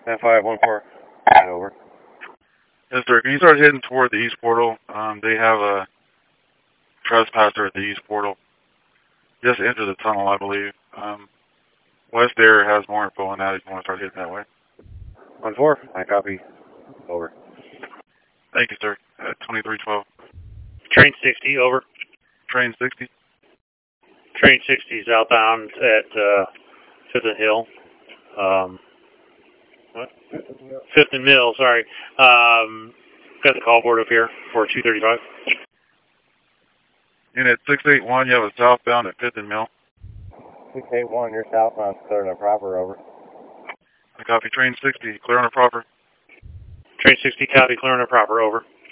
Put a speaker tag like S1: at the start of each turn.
S1: 10-5-1-4. Over.
S2: Yes, sir. Can you start heading toward the east portal? They have a trespasser at the east portal. Just enter the tunnel, I believe. West there has more info on that if you want to start heading that way.
S1: 1-4. I copy. Over.
S2: Thank you, sir. 2312.
S3: Train 60, over.
S2: Train 60.
S3: Train 60 is outbound at 5th and Hill. What? 5th and Mill, sorry. Got the call board up here for 235.
S2: Unit 681, you have a southbound at 5th and Mill.
S1: 681, you're southbound, clear and proper, over.
S2: I copy. Train 60, clear on a proper.
S3: Train 60, copy, clear on a proper, over.